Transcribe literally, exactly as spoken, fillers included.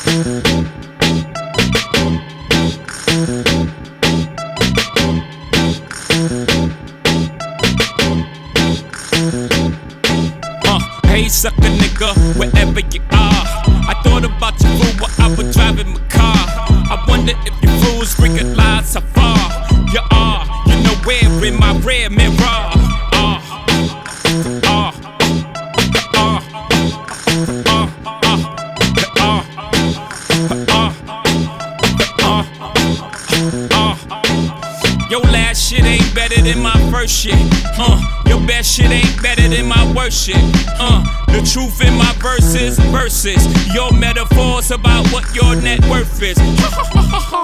Uh, hey, sucker nigga, wherever you are. I thought about you fool while I was driving my car. I wonder if you fools realize how far you are. You know where in my rear mirror. Uh, uh, uh, uh, uh, uh, Your last shit ain't better than my first shit. Uh, your best shit ain't better than my worst shit. Uh, the truth in my verses, verses. Your metaphors about what your net worth is.